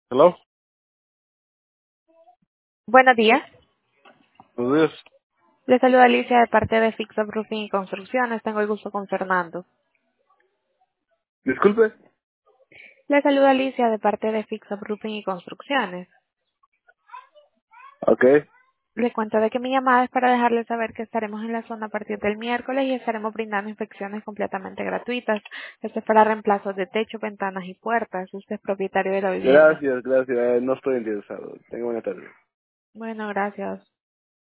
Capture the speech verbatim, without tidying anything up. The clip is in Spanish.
Hello, Buenos días. buenos días. Le saluda Alicia de parte de Fix Up Roofing y Construcciones. Tengo el gusto con Fernando. Disculpe. Le saluda Alicia de parte de Fix Up Roofing y Construcciones. Ok, Le cuento de que mi llamada es para dejarle saber que estaremos en la zona a partir del miércoles y estaremos brindando inspecciones completamente gratuitas. Esto es para reemplazos de techo, ventanas y puertas. Usted es propietario de la vivienda. gracias, gracias. Eh, No estoy interesado. Tengo buena tarde. Bueno, gracias.